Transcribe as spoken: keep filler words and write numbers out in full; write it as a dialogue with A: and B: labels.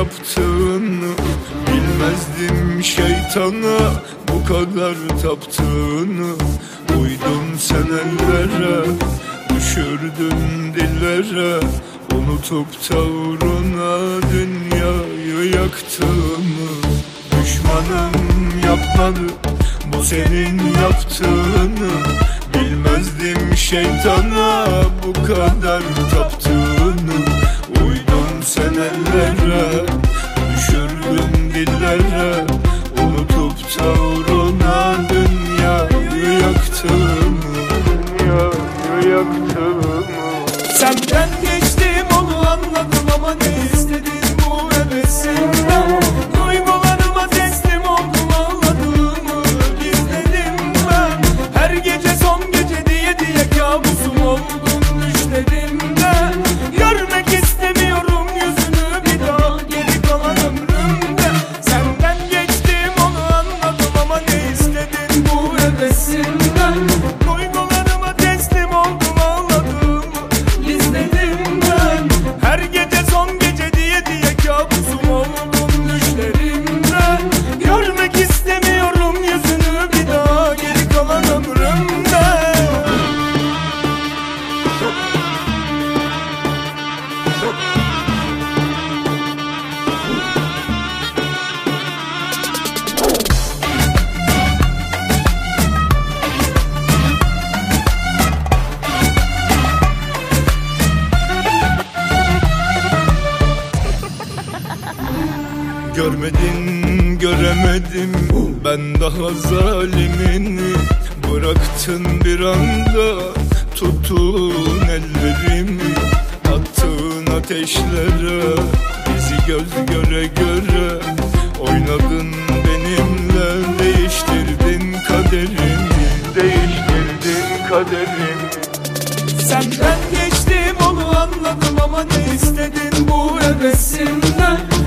A: yaptığını, bilmezdim şeytana bu kadar taptığını. Uydun sen ellere, düşürdün dillere, unutup da uğruna dünyayı yaktığımı. Düşmanım yapmadı bu senin yaptığını, bilmezdim şeytana bu kadar taptığını. Uydun sen ellere, düşürdün dillere, unutup da uğruna dünyayı yaktığımı. Dünyayı yaktığımı.
B: Senden geçtim onu anladım ama ne istedin bu hevesimden? Duygularıma teslim oldum, ağladığımı gizledim ben. Her gece son gece diye diye kabusum oldum düşlerimden. Görmek istemiyorum yüzünü bir daha geri kalan ömrümde. Senden geçtim onu anladım ama ne istedin bu hevesimden? Duygularıma teslim oldum, ağladığımı gizledim ben. Her gece son gece diye diye kabusum oldum düşlerimden. Görmek istemiyorum yüzünü bir daha geri kalan ömrümde.
A: Görmedin göremedim ben daha zalimini. Bıraktın bir anda tuttun ellerimi, attığın ateşlere bizi göz göre göre. Oynadın benimle, değiştirdin kaderimi, değiştirdin kaderimi.
B: Senden geçtim onu anladım ama ne istedin bu hevesimden?